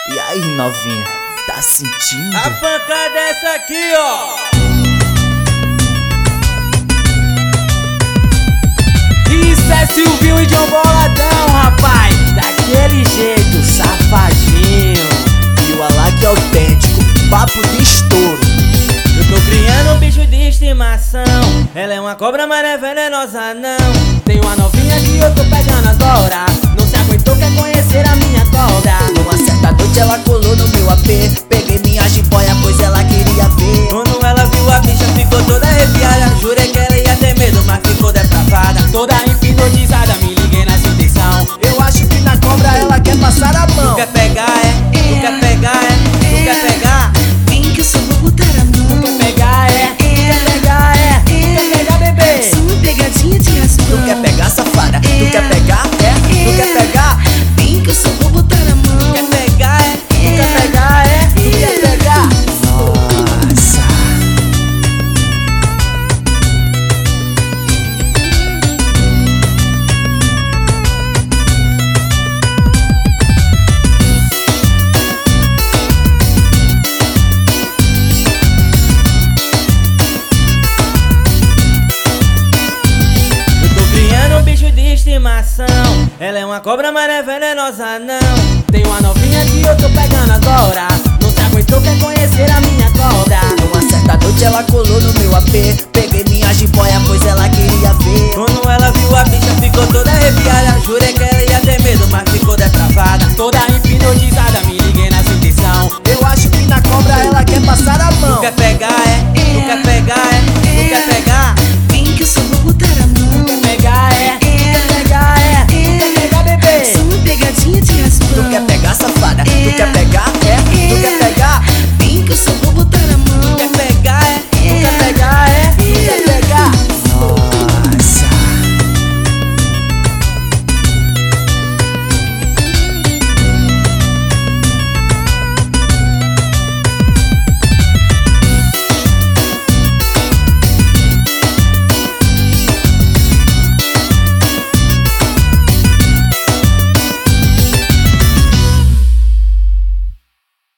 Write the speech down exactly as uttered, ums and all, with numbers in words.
E aí, novinha, tá sentindo? A pancada é essa aqui, ó. Isso é Silvinho e John Boladão, rapaz. Daquele jeito, safadinho. E o Alak autêntico, papo de estouro. Eu tô criando um bicho de estimação. Ela é uma cobra, mas não é venenosa, não. Tem uma novinha que eu tô pegando agora. Não se aguentou, quer conhecer a minha cobra. Numa certa noite ela colou no meu A P. Peguei minha jiboia, pois ela queria ver. Quando ela viu a bicha, ficou toda arrepiada. Jurei que ela ia ter medo, mas ficou depravada. Toda hipnotizada, me liguei nessa intenção. Eu acho que na cobra ela quer passar a mão. Tu quer pegar, é? Tu quer pegar, é? Tu quer pegar? Vem que eu só vou botar a mão. Tu quer pegar, é? Tu quer pegar, é? Tu quer pegar, bebê? Só uma pegadinha de raspão. Tu quer pegar, safada? Tu quer pegar, é? Tu quer pegar? Vem que eu só vou botar a mão. Tu quer pegar, é? Tu quer pegar, é? Tu quer pegar? Nossa. Estimação. Ela é uma cobra, mas não é venenosa, não. Tem uma novinha que eu tô pegando agora. Não se aguentou, quer conhecer a minha cobra. Numa certa noite ela colou no meu A P. Peguei minha jiboia, pois ela queria ver. Quando ela viu a bicha, ficou toda arrepiada. Jurei que ela ia ter medo, mas ficou depravada. Toda hipnotizada, me liguei nessa intenção. Eu acho que na cobra ela quer passar a mão. Tu quer pegar, é? Tu quer pegar, é? Tu quer pegar? Vem que eu só vou botar a mão. Tu quer pegar, é? Tu quer pegar, é? Tu quer pegar, bebê? Só uma pegadinha de raspão. Tu quer pegar, safada? Tu quer pegar?